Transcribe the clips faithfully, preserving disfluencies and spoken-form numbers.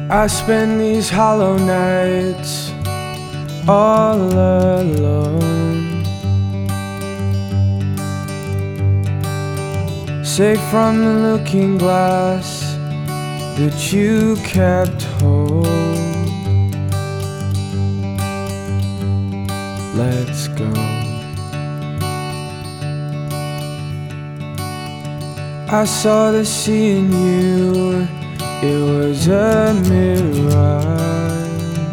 I spend these hollow nights all alone, safe from the looking glass that you kept hold. Let's go. I saw the sea in you, it was a mirage.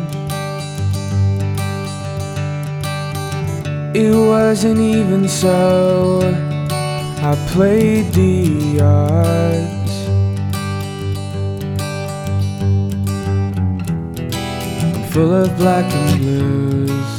It wasn't even so, I played the odds. I'm full of black and blues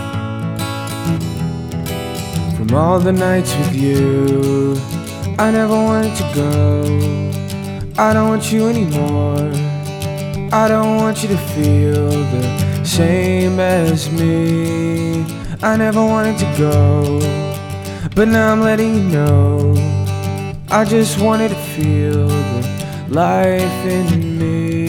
from all the nights with you. I never wanted to go, I don't want you anymore. I don't want you to feel the same as me. I never wanted to go, but now I'm letting you know. I just wanted to feel the life in me.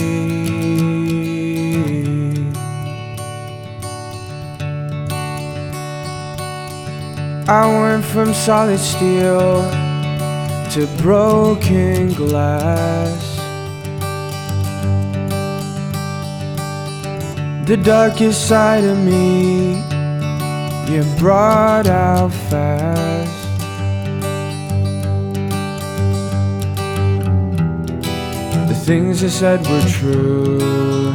I went from solid steel to broken glass. The darkest side of me you brought out fast. The things I said were true,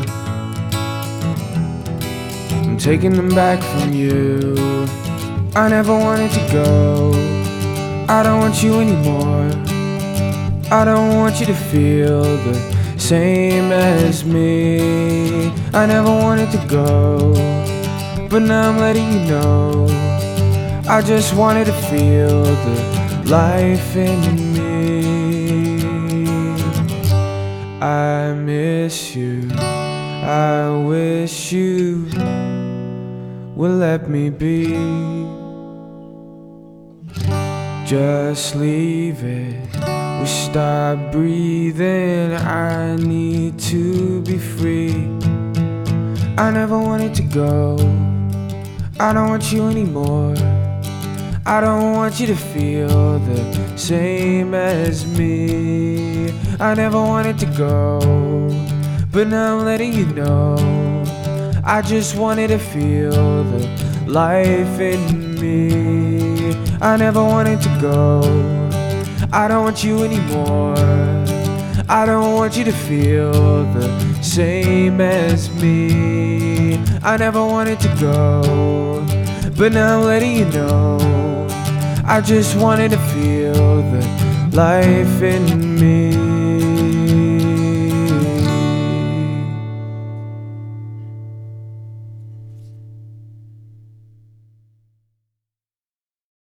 I'm taking them back from you. I never wanted to go, I don't want you anymore. I don't want you to feel the same as me. I never wanted to go, but now I'm letting you know. I just wanted to feel the life in me. I miss you, I wish you would let me be. Just leave it, we stop breathing. I need to be free. I never wanted to go, I don't want you anymore. I don't want you to feel the same as me. I never wanted to go, but now I'm letting you know. I just wanted to feel the life in me. I never wanted to go, I don't want you anymore. I don't want you to feel the same as me. I never wanted to go, but now I'm letting you know. I just wanted to feel the life in me.